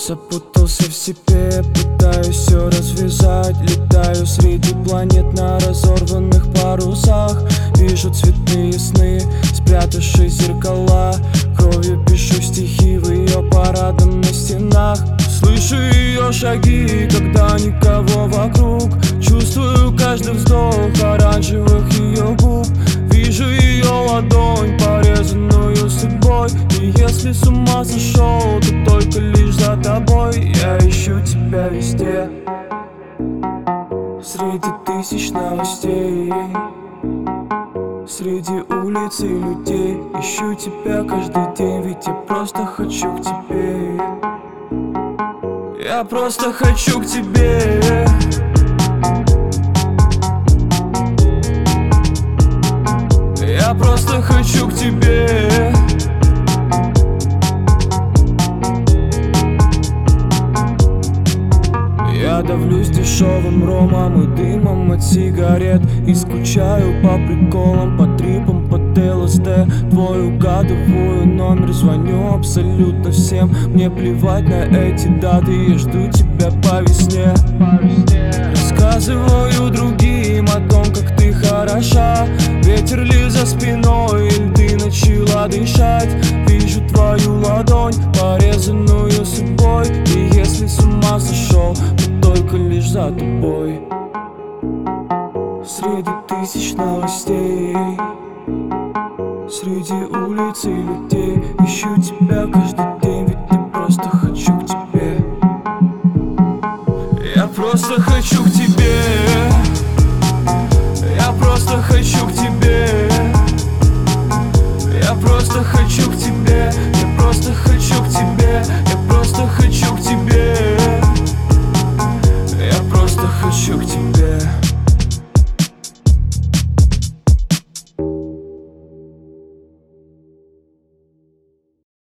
Запутался в себе, пытаюсь все развязать. Летаю среди планет на разорванных парусах. Вижу цветные сны, спрятавшись зеркала. Кровью пишу стихи в ее парадном на стенах. Слышу ее шаги, когда никого вокруг. Чувствую каждый вздох оранжевых ее губ. Вижу ее ладонь, порезанную судьбой. И если с ума сошел, то только лишь за тобой. Я ищу тебя везде, среди тысяч новостей, среди улиц и людей. Ищу тебя каждый день, ведь я просто хочу к тебе. Я просто хочу к тебе. Я просто хочу к тебе. Я давлюсь дешевым ромом и дымом от сигарет. И скучаю по приколам, по трипам, по ЛСД. Твой угадываю номер, звоню абсолютно всем. Мне плевать на эти даты, я жду тебя по весне. Рассказываю другим о том, как ты хороша. Ветер ли за спиной, или ты начала дышать. Вижу твою ладонь, порезанную судьбой. И если с ума сошел, то только лишь за тобой. Среди тысяч новостей, среди улиц и людей. Ищу тебя каждый день, ведь я просто хочу к тебе. Я просто хочу к тебе. Я просто хочу к тебе. Я просто хочу